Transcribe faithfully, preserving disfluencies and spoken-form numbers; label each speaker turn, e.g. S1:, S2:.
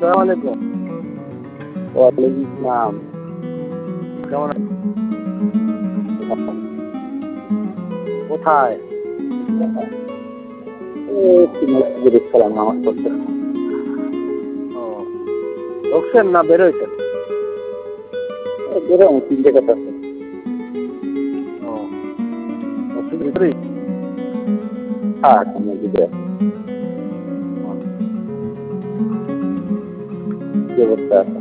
S1: আসসালামু আলাইকুম।
S2: ওয়ালাইকুম আসসালাম।
S1: কেমন আছেন? কোথায়?
S2: এই একটু মসজিদে ছিলাম নামাজ পড়তে।
S1: ও ঢুকছেন না বের হইছেন?
S2: এই বেরোবো তিনটে কথা আছে।
S1: ও মসজিদের ভিতরেই?
S2: হ্যাঁ একটা মসজিদে আছে।
S1: ও,
S2: কি অবস্থা আছে?